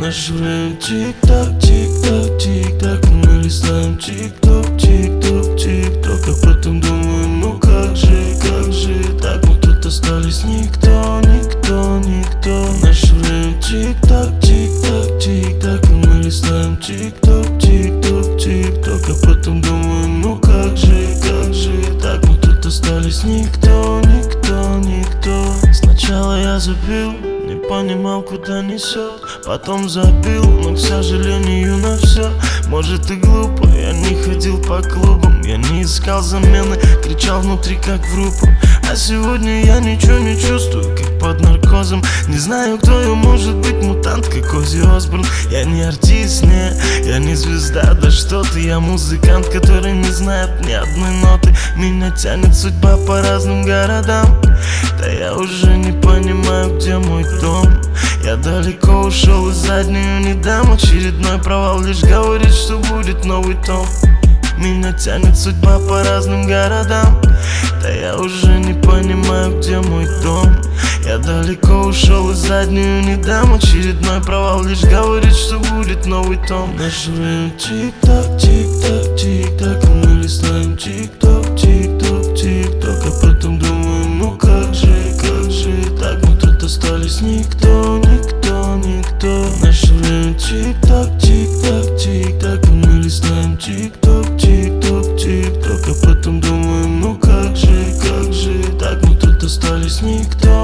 Наше время тик-так, тик-так, тик-так. Мы листаем тик-ток, тик-ток, тик-ток. А потом думаем, ну как же так? Мы тут остались никто, никто, никто. Наше время тик-так, тик-так, тик-так. Мы листаем тик-ток, тик-ток, тик-ток. А потом думаем, ну как же так? Мы тут остались никто, никто, никто. Сначала я забил, не понимал, куда несет. Потом забил, но, к сожалению, на все. Может и глупо, я не ходил по клубам, я не искал замены, кричал внутри, как в рупор. А сегодня я ничего не чувствую, как под наркозом. Не знаю, кто я, может быть мутант, как Оззи Осборн. Я не артист, не, я не звезда, да что ты. Я музыкант, который не знает ни одной ноты. Меня тянет судьба по разным городам. Да я уже не понимаю, где мой дом. Я далеко ушел и заднюю не дам. Очередной провал лишь говорит, что будет новый том. Меня тянет судьба по разным городам. Да я уже не понимаю, где мой дом. Я далеко ушел и заднюю не дам. Очередной провал лишь говорит, что будет новый том. Наше время тик-так, тик-так, тик-так. Мы листаем тик-ток, тик-ток, тик-ток. А потом думаем, ну как же так? Мы тут остались никто, никто, никто. Наше время тик-так, тик-так, тик-так. Мы листаем тик-ток, тик-ток, тик-ток. А потом думаем, ну как же так? Мы тут остались никто.